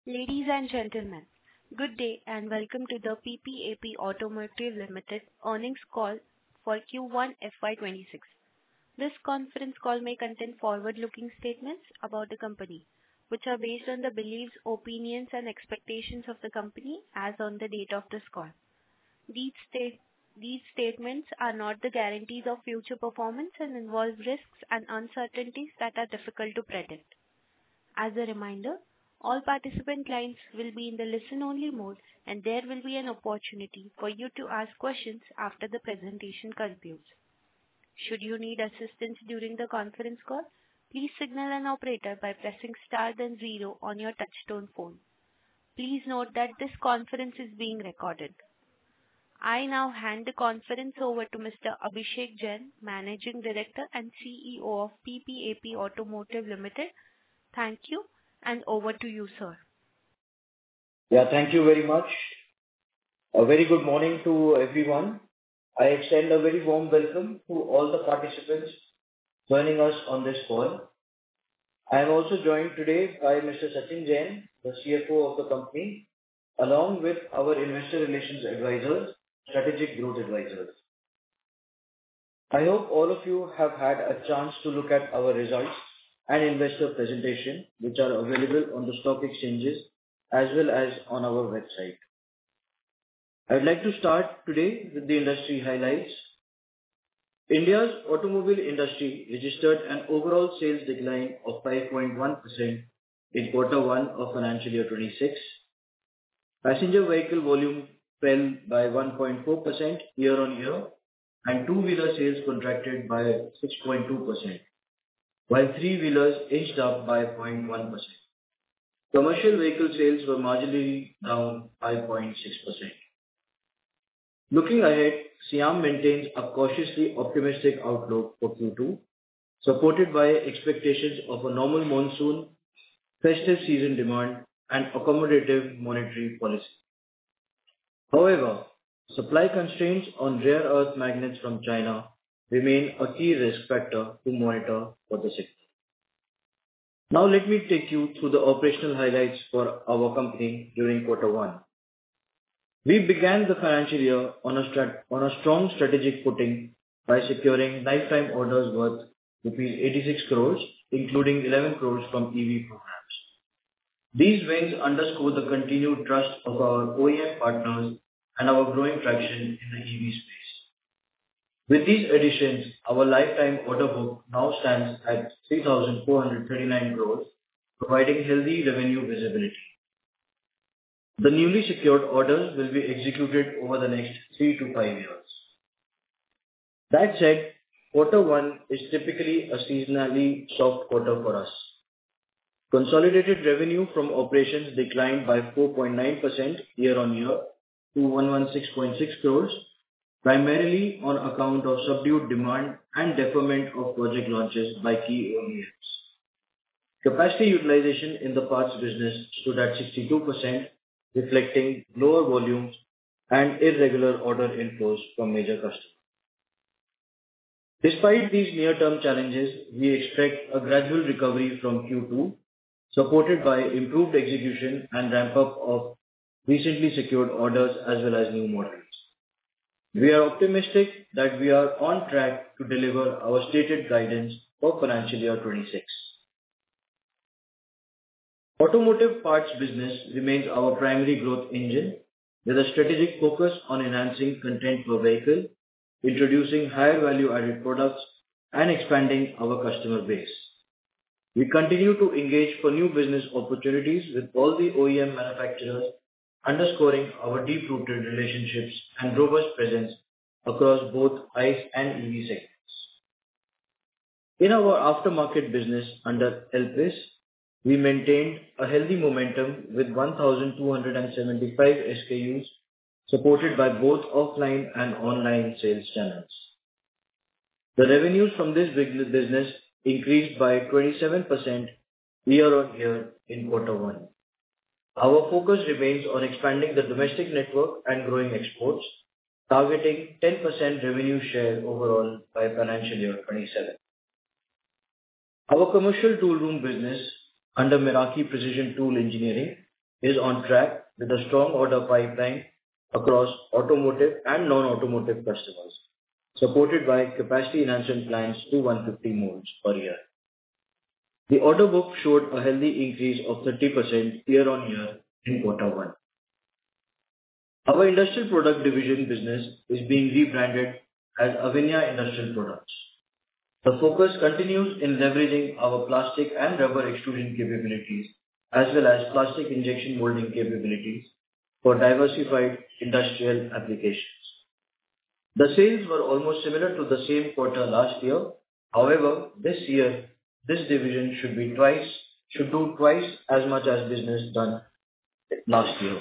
Ladies and gentlemen, good day and welcome to the PPAP Automotive Limited earnings call for Q1 FY26. This conference call may contain forward-looking statements about the company, which are based on the beliefs, opinions, and expectations of the company as on the date of this call. These statements are not the guarantees of future performance and involve risks and uncertainties that are difficult to predict. As a reminder, all participant lines will be in the listen-only mode, and there will be an opportunity for you to ask questions after the presentation concludes. Should you need assistance during the conference call, please signal an operator by pressing star then zero on your touchtone phone. Please note that this conference is being recorded. I now hand the conference over to Mr. Abhishek Jain, Managing Director and CEO of PPAP Automotive Limited. Thank you, and over to you, sir. Yeah, thank you very much. A very good morning to everyone. I extend a very warm welcome to all the participants joining us on this call. I am also joined today by Mr. Sachin Jain, the CFO of the company, along with our investor relations advisors, strategic growth advisors. I hope all of you have had a chance to look at our results and investor presentation, which are available on the stock exchanges as well as on our website. I'd like to start today with the industry highlights. India's automobile industry registered an overall sales decline of 5.1% in Q1 of financial year 26. Passenger vehicle volume fell by 1.4% year-on-year, and two-wheeler sales contracted by 6.2%. While three-wheelers inched up by 0.1%. Commercial vehicle sales were marginally down 5.6%. Looking ahead, SIAM maintains a cautiously optimistic outlook for Q2, supported by expectations of a normal monsoon, festive season demand, and accommodative monetary policy. However, supply constraints on rare earth magnets from China remain a key risk factor to monitor for the sector. Now let me take you through the operational highlights for our company during Q1. We began the financial year on a strong strategic footing by securing lifetime orders worth rupees 86 crores, including 11 crores from EV programs. These wins underscore the continued trust of our OEM partners and our growing traction in the EV space. With these additions, our lifetime order book now stands at 3,439 crores, providing healthy revenue visibility. The newly secured orders will be executed over the next 3 to 5 years. That said, Q1 is typically a seasonally soft quarter for us. Consolidated revenue from operations declined by 4.9% year-on-year to 116.6 crores, primarily on account of subdued demand and deferment of project launches by key OEMs. Capacity utilization in the parts business stood at 62%, reflecting lower volumes and irregular order inflows from major customers. Despite these near-term challenges, we expect a gradual recovery from Q2, supported by improved execution and ramp-up of recently secured orders as well as new models. We are optimistic that we are on track to deliver our stated guidance for financial year 26. Automotive parts business remains our primary growth engine, with a strategic focus on enhancing content per vehicle, introducing higher value-added products, and expanding our customer base. We continue to engage for new business opportunities with all the OEM manufacturers, underscoring our deep-rooted relationships and robust presence across both ICE and EV segments. In our aftermarket business under Elpis, we maintained a healthy momentum with 1,275 SKUs, supported by both offline and online sales channels. The revenues from this business increased by 27% year-on-year in Q1. Our focus remains on expanding the domestic network and growing exports, targeting 10% revenue share overall by financial year 27. Our commercial tool room business under Meraki Precision Tool Engineering is on track with a strong order pipeline across automotive and non-automotive customers, supported by capacity enhancement plans to 150 molds per year. The order book showed a healthy increase of 30% year-on-year in quarter one. Our industrial product division business is being rebranded as Avinya Industrial Products. The focus continues in leveraging our plastic and rubber extrusion capabilities, as well as plastic injection molding capabilities for diversified industrial applications. The sales were almost similar to the same quarter last year. However, this year, this division should do twice as much as business done last year.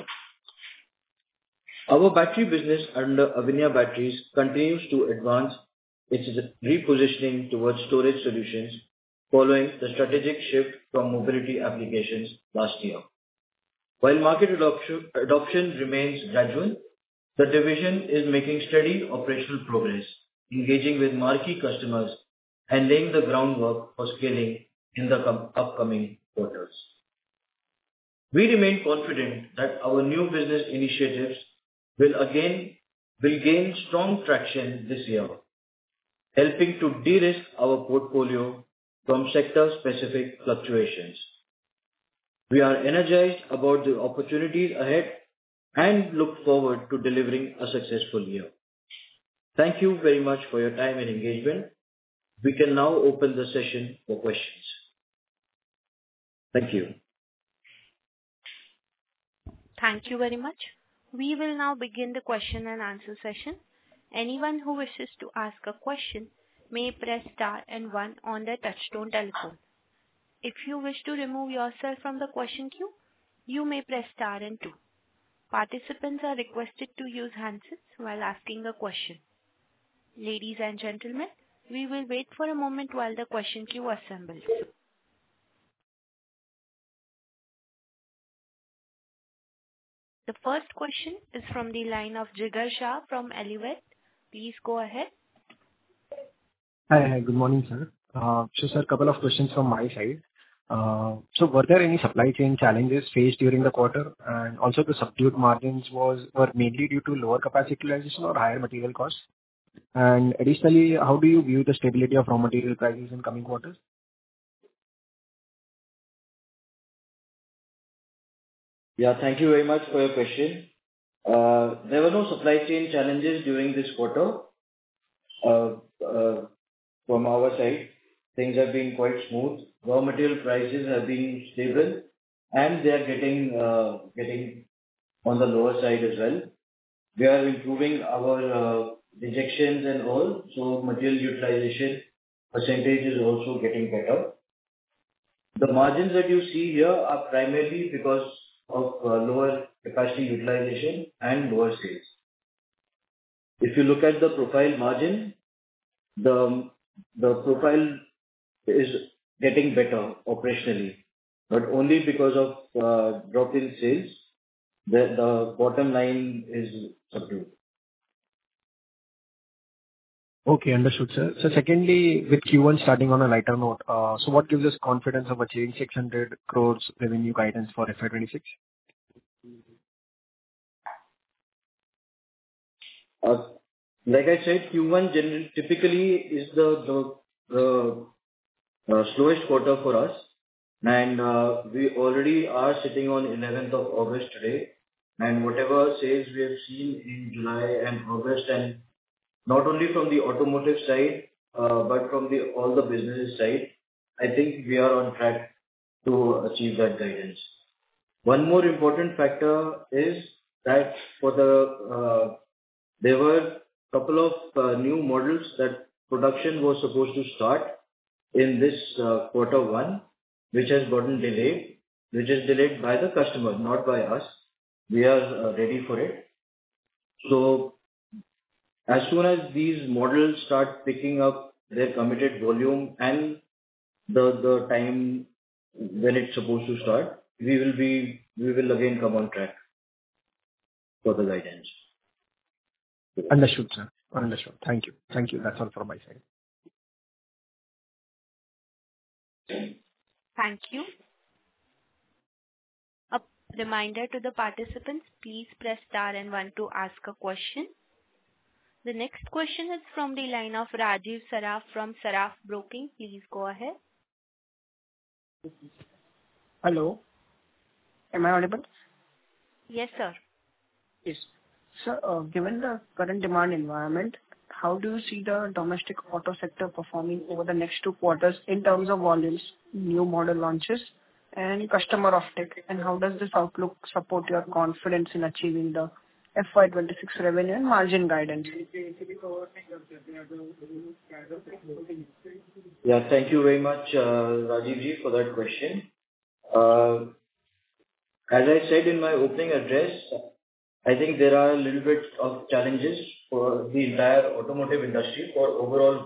Our battery business under Avinya Batteries continues to advance its repositioning towards storage solutions following the strategic shift from mobility applications last year. While market adoption remains gradual, the division is making steady operational progress, engaging with marquee customers and laying the groundwork for scaling in the upcoming quarters. We remain confident that our new business initiatives will gain strong traction this year, helping to de-risk our portfolio from sector-specific fluctuations. We are energized about the opportunities ahead and look forward to delivering a successful year. Thank you very much for your time and engagement. We can now open the session for questions. Thank you. Thank you very much. We will now begin the question and answer session. Anyone who wishes to ask a question may press star and one on their touchtone telephone. If you wish to remove yourself from the question queue, you may press star and two. Participants are requested to use handsets while asking a question. Ladies and gentlemen, we will wait for a moment while the question queue assembles. The first question is from the line of Jigar Shah from Elevate. Please go ahead. Hi, good morning, sir. Sir, a couple of questions from my side. Were there any supply chain challenges faced during the quarter? And also the subdued margins were mainly due to lower capacity utilization or higher material costs? And additionally, how do you view the stability of raw material prices in coming quarters? Yeah, thank you very much for your question. There were no supply chain challenges during this quarter. From our side, things have been quite smooth. Raw material prices have been stable, and they are getting on the lower side as well. We are improving our rejections and all, so material utilization percentage is also getting better. The margins that you see here are primarily because of lower capacity utilization and lower sales. If you look at the profile margin, the profile is getting better operationally, but only because of drop in sales, the bottom line is subdued. Okay, understood, sir. So secondly, with Q1 starting on a lighter note, so what gives us confidence of achieving 600 crores revenue guidance for FY 26? Like I said, Q1 typically is the slowest quarter for us, and we already are sitting on 11th of August today, and whatever sales we have seen in July and August, and not only from the automotive side, but from all the businesses side, I think we are on track to achieve that guidance. One more important factor is that there were a couple of new models that production was supposed to start in this quarter one, which has gotten delayed, which is delayed by the customer, not by us. We are ready for it. So as soon as these models start picking up their committed volume and the time when it's supposed to start, we will again come on track for the guidance. Understood, sir. Understood. Thank you. Thank you. That's all from my side. Thank you. Reminder to the participants, please press star and one to ask a question. The next question is from the line of Rajiv Saraf from Saraf Broking. Please go ahead. Hello. Am I audible? Yes, sir. Yes. Sir, given the current demand environment, how do you see the domestic auto sector performing over the next 2 quarters in terms of volumes, new model launches, and customer offtake? And how does this outlook support your confidence in achieving the FY26 revenue and margin guidance? Yeah, thank you very much, Rajiv ji, for that question. As I said in my opening address, I think there are a little bit of challenges for the entire automotive industry for overall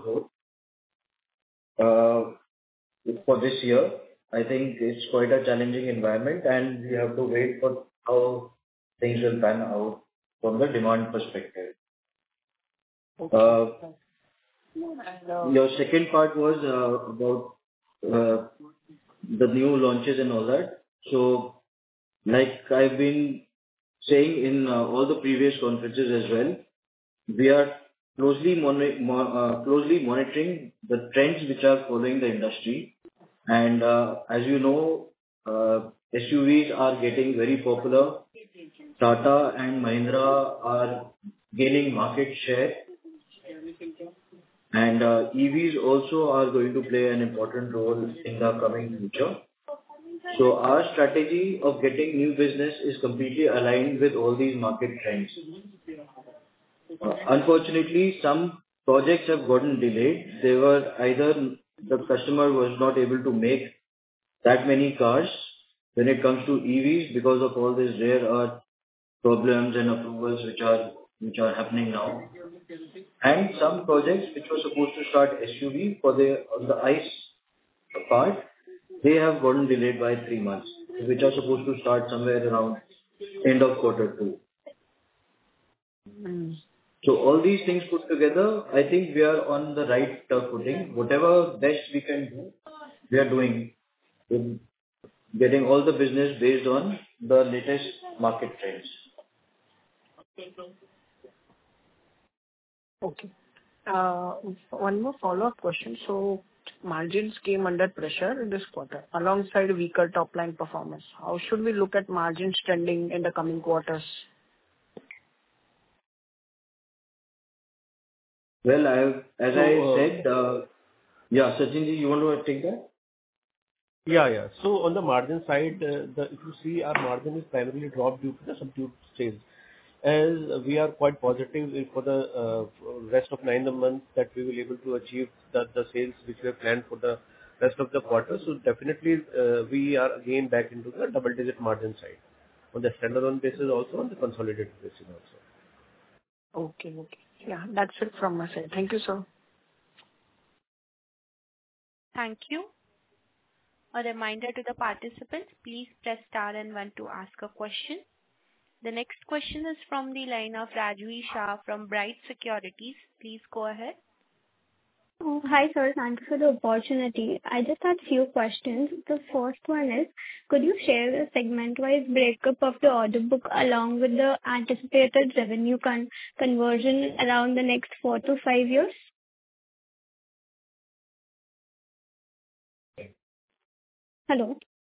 growth for this year. I think it's quite a challenging environment, and we have to wait for how things will pan out from the demand perspective. Okay. Your second part was about the new launches and all that. So, like I've been saying in all the previous conferences as well, we are closely monitoring the trends which are following the industry. And as you know, SUVs are getting very popular. Tata and Mahindra are gaining market share. And EVs also are going to play an important role in the coming future. So our strategy of getting new business is completely aligned with all these market trends. Unfortunately, some projects have gotten delayed. They were either the customer was not able to make that many cars when it comes to EVs because of all these rare earth problems and approvals which are happening now. And some projects which were supposed to start SUV on the ICE part, they have gotten delayed by 3 months, which are supposed to start somewhere around end of Q2. So all these things put together, I think we are on the right footing. Whatever best we can do, we are doing. We're getting all the business based on the latest market trends. Okay. One more follow-up question. So margins came under pressure in this quarter alongside weaker top-line performance. How should we look at margins trending in the coming quarters? Well, as I said, yeah, Sachin ji, you want to take that? Yeah. So on the margin side, if you see, our margin is primarily dropped due to the subdued sales. As we are quite positive for the rest of 9 months that we will be able to achieve the sales which we have planned for the rest of the quarter. So definitely, we are again back into the double-digit margin side on the standalone basis, also on the consolidated basis also. Okay. Yeah, that's it from my side. Thank you, sir. Thank you. A reminder to the participants, please press star and one to ask a question. The next question is from the line of Rajvi Shah from Bright Securities. Please go ahead. Oh, hi, sir. Thank you for the opportunity. I just had a few questions. The first one is, could you share the segment-wise breakup of the order book along with the anticipated revenue conversion around the next 4 to 5 years? Hello?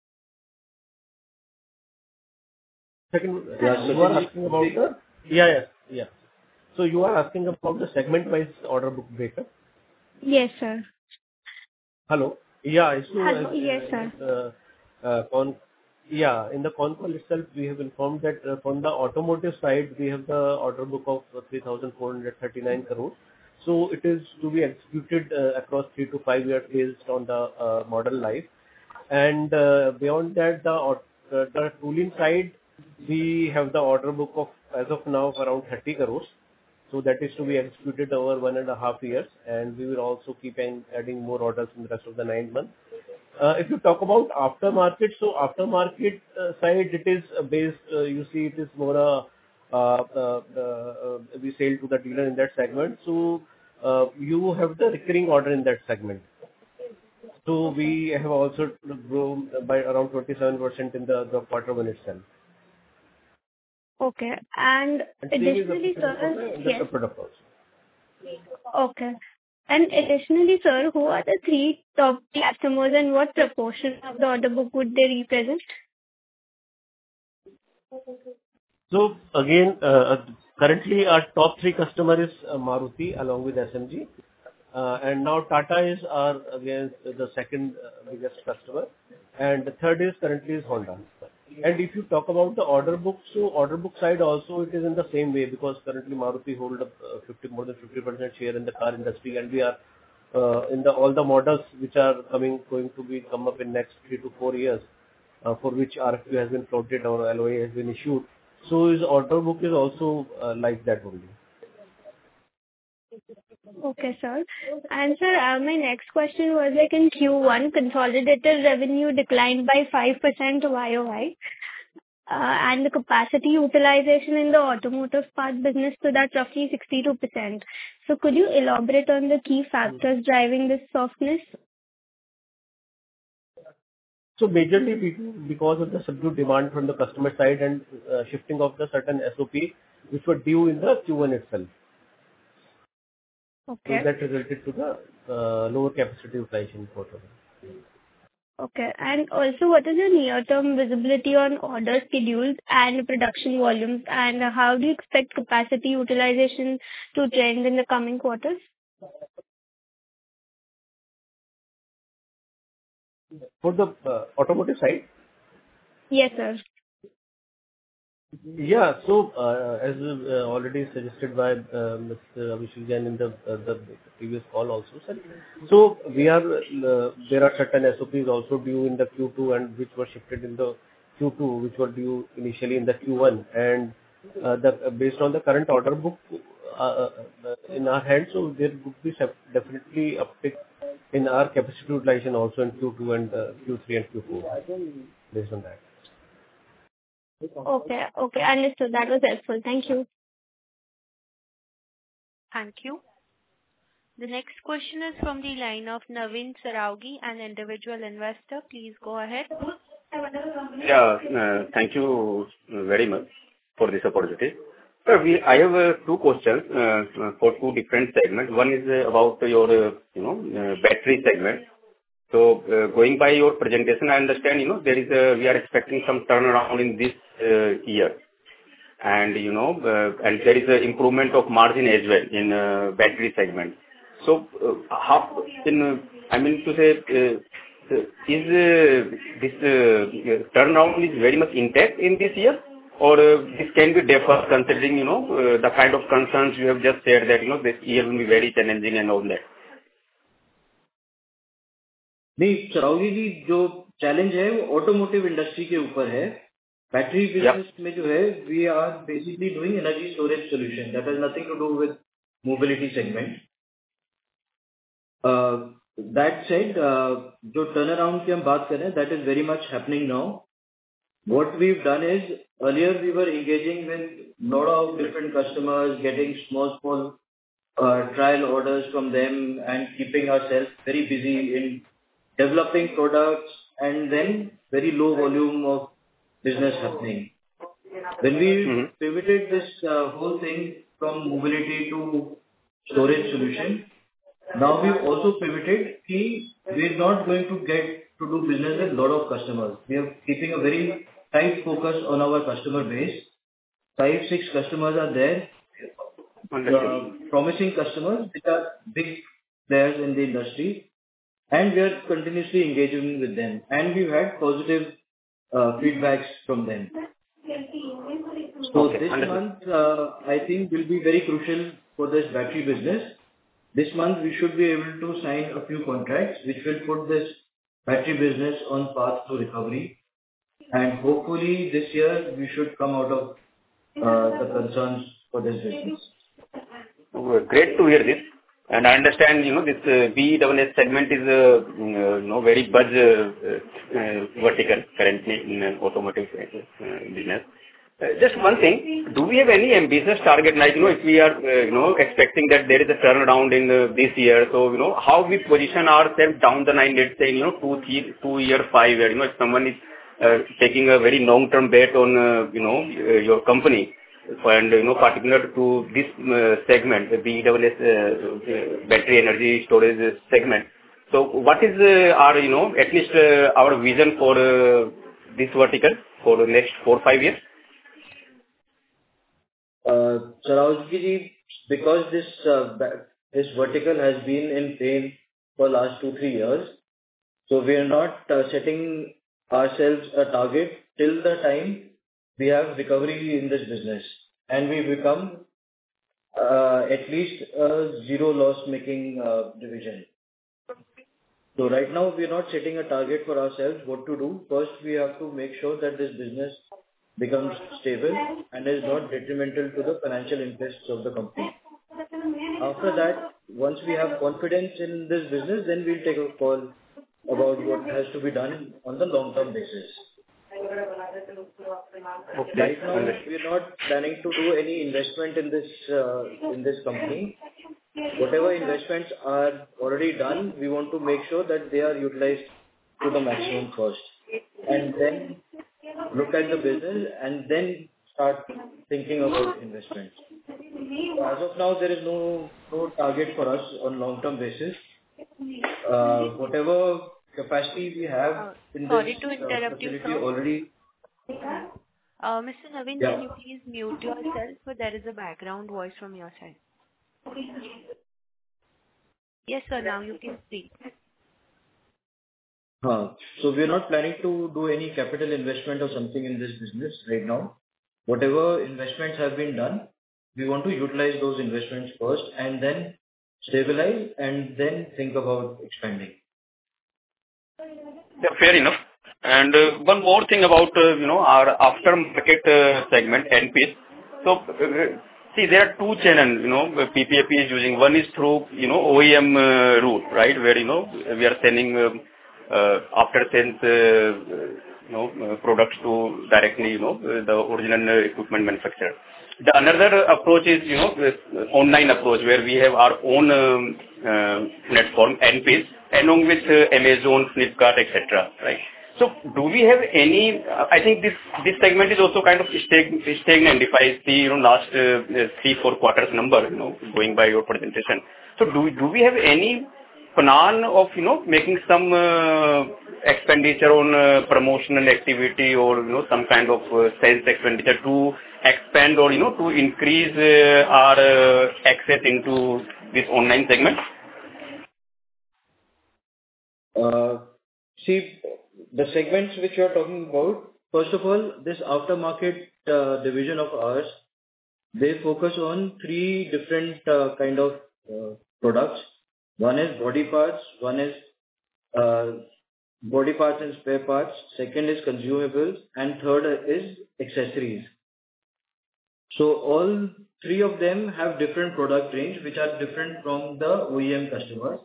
Second, Yeah, you are asking about the... Yeah. So you are asking about the segment-wise order book breakup? Yes, sir. Hello? Yeah. So, Hello. Yes, sir. In the con call itself, we have informed that from the automotive side, we have the order book of 3,439 crores. So it is to be executed across 3 to 5 years based on the model life. And beyond that, the tooling side, we have the order book of, as of now, around 30 crores. So that is to be executed over 1.5 years, and we will also keep adding more orders in the rest of the 9 months. If you talk about aftermarket, so aftermarket side, it is based, you see, it is more we sell to the dealer in that segment. So you have the recurring order in that segment. So we have also grown by around 27% in the quarter one itself. Okay. And And same is additionally, applicable for sir, the yes. industrial product also. Okay. And additionally, sir, who are the three top customers and what proportion of the order book would they represent? So again, currently our top three customer is Maruti along with SMG. And now Tata is our, again, the second biggest customer, and the third is currently Honda. And if you talk about the order book, so order book side also it is in the same way, because currently Maruti hold up more than 50% share in the car industry, and we are in all the models which are going to come up in next 3 to 4 years, for which RFQ has been floated or LOA has been issued. So his order book is also like that only. Okay, sir. And sir, my next question was like in Q1, consolidated revenue declined by 5% YOY, and the capacity utilization in the automotive part business stood at roughly 62%. So could you elaborate on the key factors driving this softness? So majorly because of the subdued demand from the customer side and shifting of the certain SOP which were due in the Q1 itself. Okay. So that resulted to the lower capacity utilization quarter. Okay. And also, what is your near-term visibility on order schedules and production volumes, and how do you expect capacity utilization to trend in the coming quarters? For the automotive side, Yes, sir. yeah. So as already suggested by Mr. Abhishek Jain in the previous call also, sir. So we are there are certain SOPs also due in the Q2 and which were shifted in the Q2, which were due initially in the Q1, and based on the current order book in our hands, so there would be definitely uptick in our capacity utilization also in Q2 and Q3 and Q4 based on that. Okay. Okay. Understood. That was helpful. Thank you. Thank you. The next question is from the line of Naveen Saraugi, an individual investor. Please go ahead. Yeah, thank you very much for this opportunity. Sir, I have two questions for two different segments. One is about your, battery segment. So, going by your presentation, I understand, we are expecting some turnaround in this year. And, and there is an improvement of margin as well in battery segment. So, is this turnaround is very much intact in this year, or this can be deferred considering, the kind of concerns you have just said that, this year will be very challenging and all that? नहीं सरावगी जी, जो challenge है वो automotive industry के ऊपर है. Battery business में जो है we are basically doing energy storage solution, that has nothing to do with mobility segment. That said, जो टर्न अराउंड की हम बात कर रहे हैं, that is very much happening now. What we've done is, earlier we were engaging with lot of different customers, getting small trial orders from them and keeping ourselves very busy in developing products, and then very low volume of business happening. When we pivoted this whole thing from mobility to storage solution, now we've also pivoted कि we're not going to get to do business with lot of customers. We are keeping a very tight focus on our customer base. 5-6 customers are there, promising customers which are big players in the industry, and we are continuously engaging with them, and we've had positive feedbacks from them. So this month I think will be very crucial for this battery business. This month we should be able to sign a few contracts which will put this battery business on path to recovery, and hopefully this year we should come out of the concerns for this business. Great to hear this. And I understand, this BESS segment is very buzz vertical currently in automotive business. Just one thing, do we have any ambitious target, like, if we are, expecting that there is a turnaround in this year, so, how we position ourselves down the line, let's say, 2 year, 5 year, if someone is taking a very long-term bet on, your company, and, particular to this segment, the BESS, battery energy storage segment. So what is our, at least our vision for this vertical for the next 4-5 years? Sarojji, because this vertical has been in pain for last 2-3 years, so we are not setting ourselves a target till the time we have recovery in this business and we become at least a zero loss making division. So right now we are not setting a target for ourselves what to do. First, we have to make sure that this business becomes stable and is not detrimental to the financial interests of the company. After that, once we have confidence in this business, then we'll take a call about what has to be done on the long-term basis. Okay. Right now, we are not planning to do any investment in this company. Whatever investments are already done, we want to make sure that they are utilized to the maximum first, and then look at the business and then start thinking about investments. As of now, there is no target for us on long-term basis. Whatever capacity we have in Sorry this to interrupt you, facility sir. already. Mr. Naveen, Yeah. can you please mute yourself? For there is a background voice from your side. Yes, sir. Now you can speak. So we are not planning to do any capital investment or something in this business right now. Whatever investments have been done, we want to utilize those investments first and then stabilize and then think about expanding. Yeah, fair enough. And one more thing about, our aftermarket segment, NPs. So, see, there are two channels, PPAP is using. One is through, OEM route, right? Where, we are sending after sales, products to directly, the original equipment manufacturer. The another approach is, online approach where we have our own platform, NPs, along with Amazon, Flipkart, etc. Right? So, do we have any? I think this segment is also kind of stagnant. If I see, last 3-4 quarters number, going by your presentation. So, do we have any plan of making some expenditure on promotional activity or some kind of sales expenditure to expand or to increase our access into this online segment? See, the segments which you are talking about, first of all, this aftermarket division of ours, they focus on 3 different kind of products. One is body parts, one is body parts and spare parts, second is consumables, and third is accessories. So all 3 of them have different product range which are different from the OEM customers.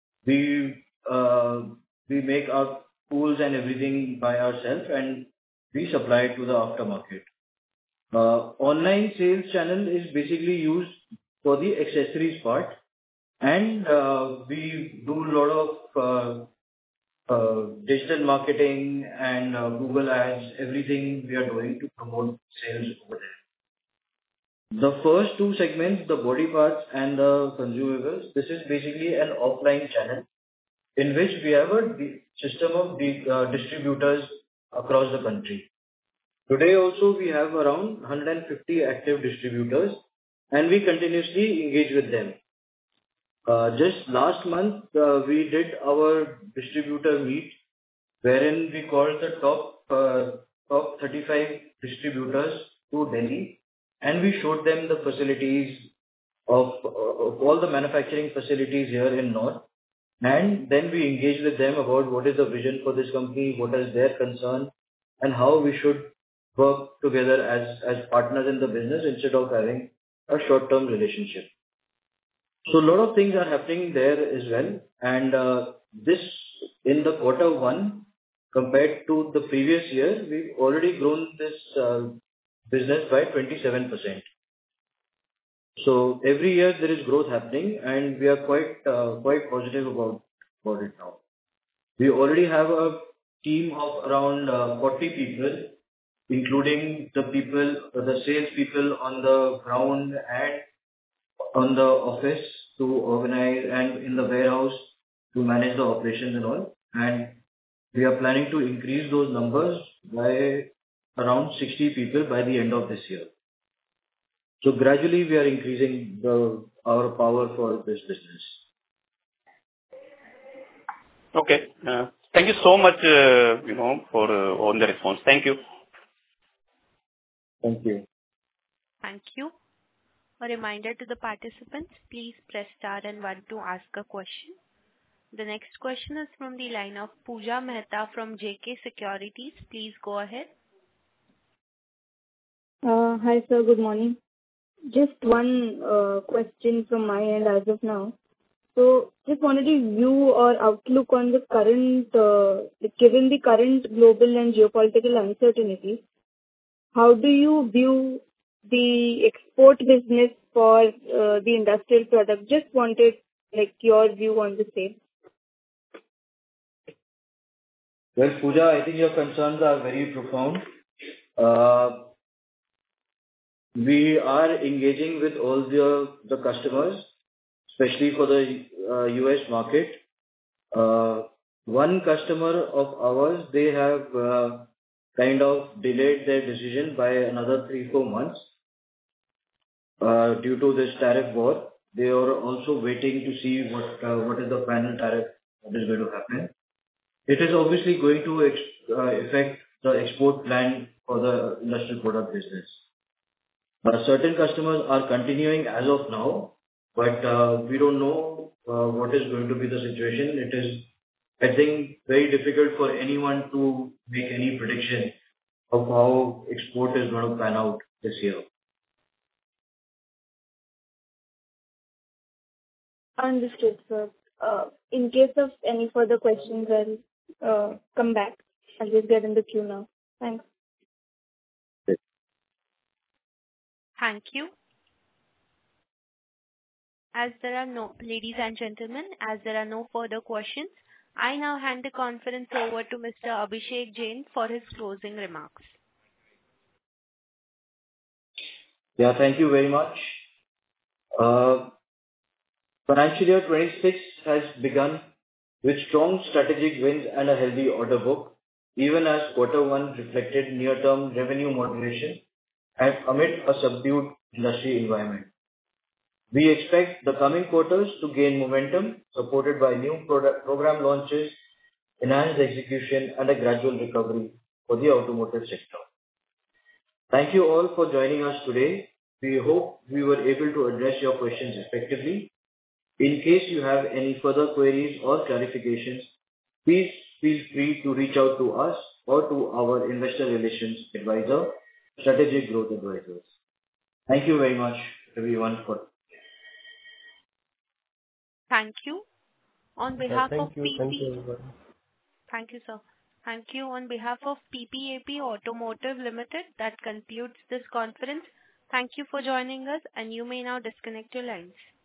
We make our tools and everything by ourselves and we supply it to the aftermarket. Online sales channel is basically used for the accessories part, and we do a lot of digital marketing and Google ads, everything we are doing to promote sales over there. The first 2 segments, the body parts and the consumables, this is basically an offline channel in which we have a system of distributors across the country. Today also we have around 150 active distributors and we continuously engage with them. Just last month we did our distributor meet wherein we called the top 35 distributors to Delhi and we showed them the facilities of all the manufacturing facilities here in North. And then we engage with them about what is the vision for this company, what is their concern, and how we should work together as partners in the business instead of having a short-term relationship. So a lot of things are happening there as well. And this in the Q1 compared to the previous year, we've already grown this business by 27%. So every year there is growth happening, and we are quite positive about it now. We already have a team of around 40 people, including the sales people on the ground and on the office to organize and in the warehouse to manage the operations and all. And we are planning to increase those numbers by around 60 people by the end of this year. So gradually we are increasing our power for this business. Okay. Thank you so much, for all the response. Thank you. Thank you. Thank you. A reminder to the participants, please press star and one to ask a question. The next question is from the line of Pooja Mehta from JK Securities. Please go ahead. Hi, sir. Good morning. Just one question from my end as of now. So just wanted to view or outlook on the current, given the current global and geopolitical uncertainties, how do you view the export business for the industrial product? Just wanted your view on the same. Well, Pooja, I think your concerns are very profound. We are engaging with all the customers, especially for the US market. One customer of ours, they have kind of delayed their decision by another 3-4 months due to this tariff war. They are also waiting to see what is the final tariff that is going to happen. It is obviously going to affect the export plan for the industrial product business. Certain customers are continuing as of now, but we don't know what is going to be the situation. It is, I think, very difficult for anyone to make any prediction of how export is going to pan out this year. Understood, sir. In case of any further questions, I'll come back. I'll just get in the queue now. Thanks. Thank you. Ladies and gentlemen, as there are no further questions, I now hand the conference over to Mr. Abhishek Jain for his closing remarks. Yeah, thank you very much. Financial year 26 has begun with strong strategic wins and a healthy order book, even as Q1 reflected near-term revenue moderation and amid a subdued industry environment. We expect the coming quarters to gain momentum, supported by new program launches, enhanced execution, and a gradual recovery for the automotive sector. Thank you all for joining us today. We hope we were able to address your questions effectively. In case you have any further queries or clarifications, please feel free to reach out to us or to our investor relations advisor, Strategic Growth Advisors. Thank you very much, everyone. Thank you. On behalf of Thank you, everyone. Thank you, sir. Thank you. On behalf of PPAP Automotive Limited, that concludes this conference. Thank you for joining us, and you may now disconnect your lines.